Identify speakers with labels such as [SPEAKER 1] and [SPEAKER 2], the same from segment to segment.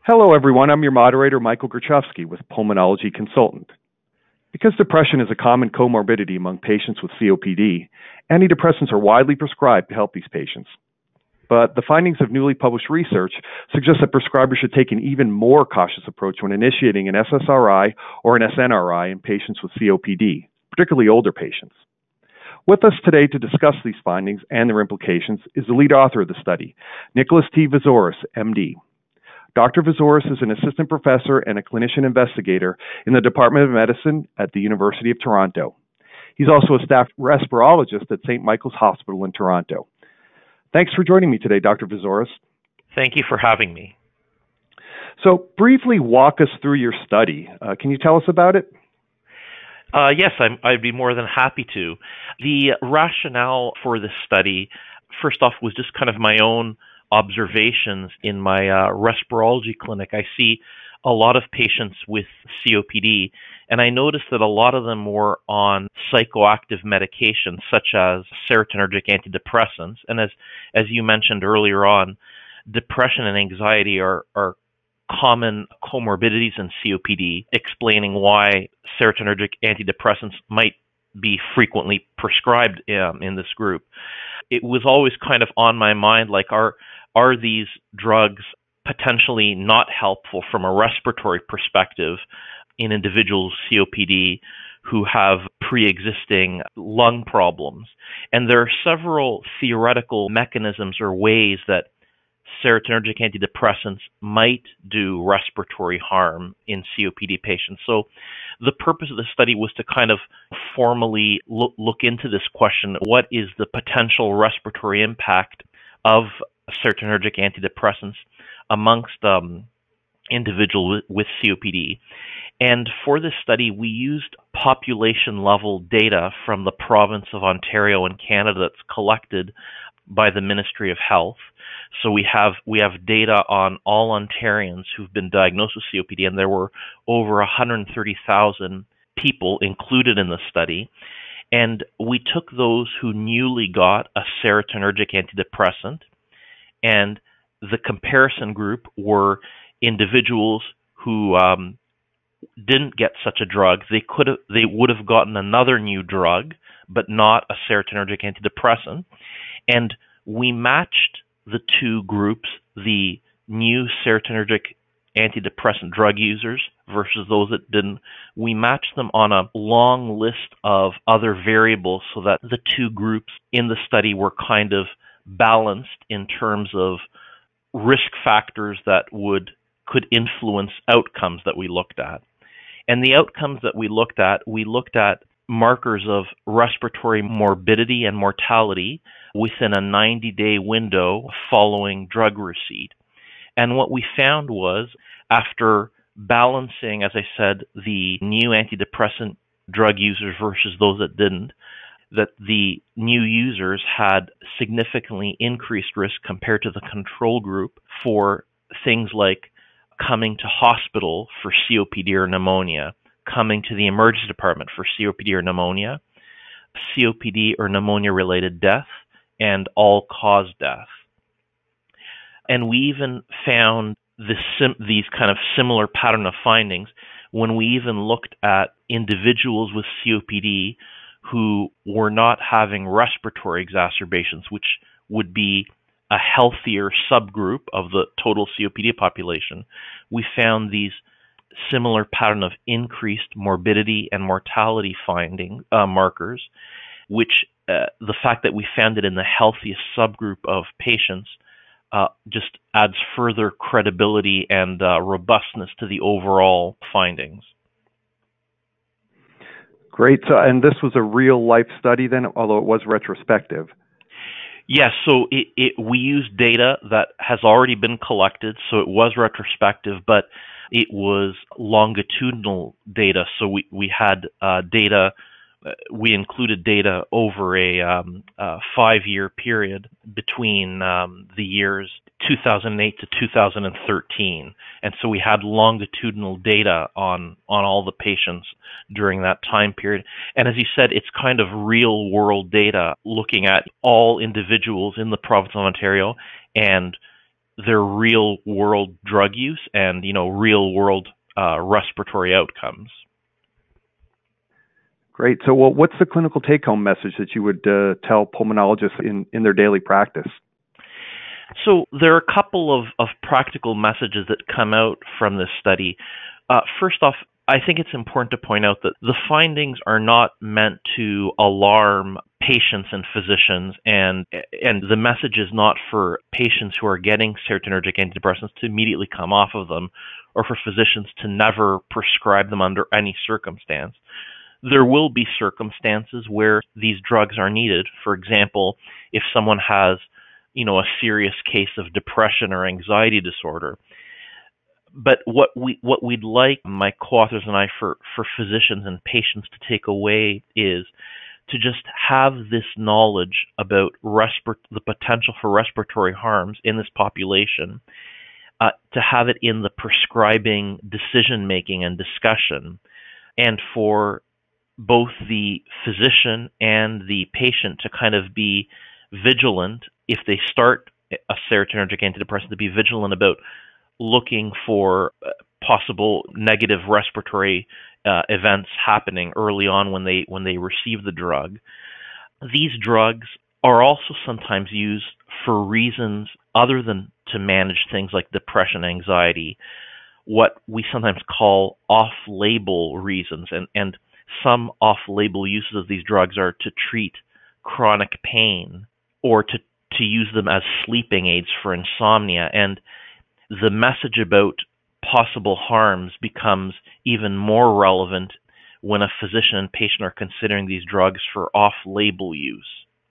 [SPEAKER 1] Hello, everyone. I'm your moderator, Michael Grachowski with Pulmonology Consultant. Because depression is a common comorbidity among patients with COPD, antidepressants are widely prescribed to help these patients. But the findings of newly published research suggest that prescribers should take an even more cautious approach when initiating an SSRI or an SNRI in patients with COPD, particularly older patients. With us today to discuss these findings and their implications is the lead author of the study, Nicholas T. Vizouris, MD. Dr. Vizouris is an assistant professor and a clinician investigator in the Department of Medicine at the University of Toronto. He's also a staff respirologist at St. Michael's Hospital in Toronto. Thanks for joining me today, Dr. Vizouris.
[SPEAKER 2] Thank you for having me.
[SPEAKER 1] So, briefly walk us through your study. Can you tell us about it?
[SPEAKER 2] Yes, I'd be more than happy to. The rationale for this study, first off, was just kind of my own observations in my respirology clinic. I see a lot of patients with COPD, and I noticed that a lot of them were on psychoactive medications such as serotonergic antidepressants. And as you mentioned earlier on, depression and anxiety are common comorbidities in COPD, explaining why serotonergic antidepressants might be frequently prescribed in this group. It was always kind of on my mind, like, are these drugs potentially not helpful from a respiratory perspective in individuals with COPD who have pre-existing lung problems? And there are several theoretical mechanisms or ways that serotonergic antidepressants might do respiratory harm in COPD patients. So the purpose of the study was to kind of formally look into this question: what is the potential respiratory impact of serotonergic antidepressants amongst individuals with COPD? And for this study, we used population-level data from the province of Ontario in Canada that's collected by the Ministry of Health. So we have data on all Ontarians who've been diagnosed with COPD, and there were over 130,000 people included in the study. And we took those who newly got a serotonergic antidepressant, and the comparison group were individuals who didn't get such a drug. They would have gotten another new drug, but not a serotonergic antidepressant. And we matched the two groups, the new serotonergic antidepressant drug users versus those that didn't. We matched them on a long list of other variables so that the two groups in the study were kind of balanced in terms of risk factors that could influence outcomes that we looked at. And the outcomes that we looked at markers of respiratory morbidity and mortality within a 90-day window following drug receipt. And what we found was, after balancing, as I said, the new antidepressant drug users versus those that didn't, that the new users had significantly increased risk compared to the control group for things like coming to hospital for COPD or pneumonia, coming to the emergency department for COPD or pneumonia, COPD or pneumonia-related death, and all-cause death. And we even found these kind of similar pattern of findings when we even looked at individuals with COPD who were not having respiratory exacerbations, which would be a healthier subgroup of the total COPD population. We found these similar pattern of increased morbidity and mortality markers, which the fact that we found it in the healthiest subgroup of patients just adds further credibility and robustness to the overall findings.
[SPEAKER 1] Great. So, and this was a real-life study then, although it was retrospective?
[SPEAKER 2] Yes, so we used data that has already been collected, so it was retrospective, but it was longitudinal data. So we had data, we included data over a 5-year period between the years 2008 to 2013. And so we had longitudinal data on all the patients during that time period. And as you said, it's kind of real world data looking at all individuals in the province of Ontario and their real world drug use and, real world respiratory outcomes.
[SPEAKER 1] Great. So, what's the clinical take-home message that you would tell pulmonologists in their daily practice?
[SPEAKER 2] So there are a couple of practical messages that come out from this study. First off, I think it's important to point out that the findings are not meant to alarm patients and physicians, and the message is not for patients who are getting serotonergic antidepressants to immediately come off of them, or for physicians to never prescribe them under any circumstance. There will be circumstances where these drugs are needed. For example, if someone has a serious case of depression or anxiety disorder. But what we'd like, my co-authors and I, for physicians and patients to take away is to just have this knowledge about the potential for respiratory harms in this population, to have it in the prescribing decision-making and discussion, and for both the physician and the patient to kind of be vigilant if they start a serotonergic antidepressant, to be vigilant about looking for possible negative respiratory events happening early on when they receive the drug. These drugs are also sometimes used for reasons other than to manage things like depression, anxiety, what we sometimes call off-label reasons. And some off-label uses of these drugs are to treat chronic pain or to use them as sleeping aids for insomnia. And the message about possible harms becomes even more relevant when a physician and patient are considering these drugs for off-label use.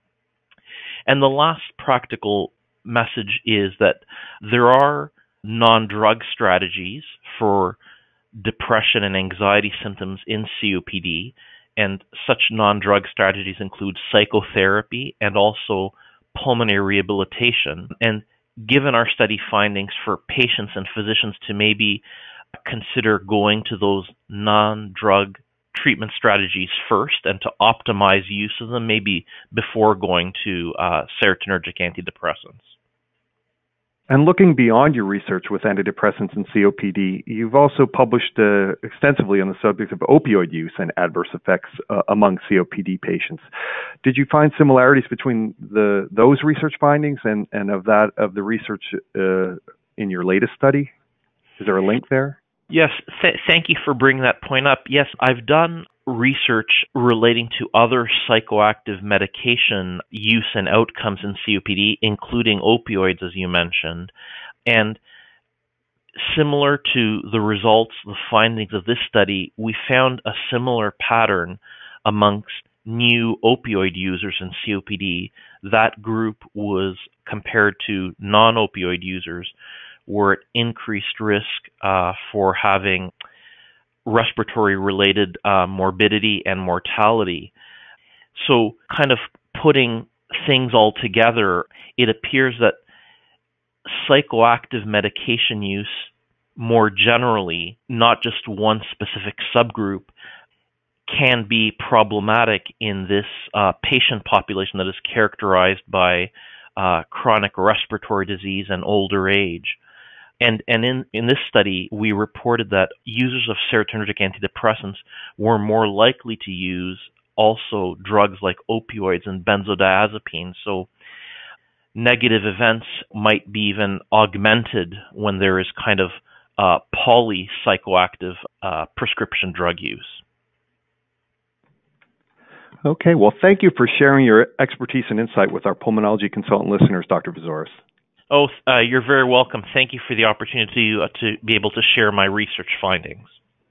[SPEAKER 2] And the last practical message is that there are non-drug strategies for depression and anxiety symptoms in COPD, and such non-drug strategies include psychotherapy and also pulmonary rehabilitation. And given our study findings, for patients and physicians to maybe consider going to those non-drug treatment strategies first and to optimize use of them maybe before going to serotonergic antidepressants.
[SPEAKER 1] And looking beyond your research with antidepressants and COPD, you've also published extensively on the subject of opioid use and adverse effects among COPD patients. Did you find similarities between those research findings and of the research in your latest study? Is there a link there?
[SPEAKER 2] Yes, thank you for bringing that point up. Yes, I've done research relating to other psychoactive medication use and outcomes in COPD, including opioids, as you mentioned. And similar to the results, the findings of this study, we found a similar pattern amongst new opioid users in COPD. That group was compared to non-opioid users were at increased risk for having respiratory-related morbidity and mortality. So kind of putting things all together, it appears that psychoactive medication use more generally, not just one specific subgroup, can be problematic in this patient population that is characterized by chronic respiratory disease and older age. And in this study, we reported that users of serotonergic antidepressants were more likely to use also drugs like opioids and benzodiazepines. So negative events might be even augmented when there is kind of polypsychoactive prescription drug use.
[SPEAKER 1] Okay, well, thank you for sharing your expertise and insight with our pulmonology consultant listeners, Dr. Vouzoras.
[SPEAKER 2] Oh, you're very welcome. Thank you for the opportunity to be able to share my research findings.